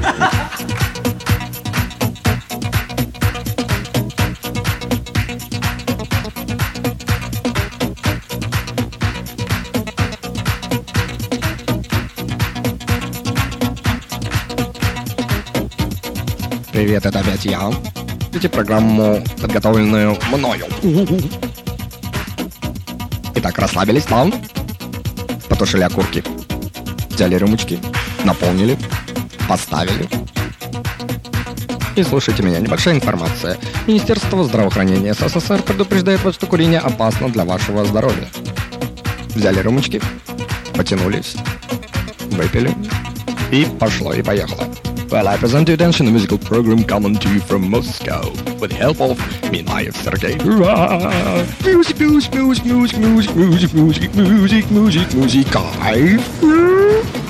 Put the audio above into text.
Привет, это опять я. Видите программу, подготовленную мною. Итак, расслабились, да? Потушили окурки. Взяли рюмочки, наполнили, поставили. И слушайте меня, небольшая информация. Министерство здравоохранения СССР предупреждает вас, что курение опасно для вашего здоровья. Взяли рюмочки, потянулись, выпили, и пошло, и поехало. Well, I present to your attention the musical program coming to you from Moscow with the help of Minaev Sergey. Music, music, music, music, music, music, music, music, music, music, music, music,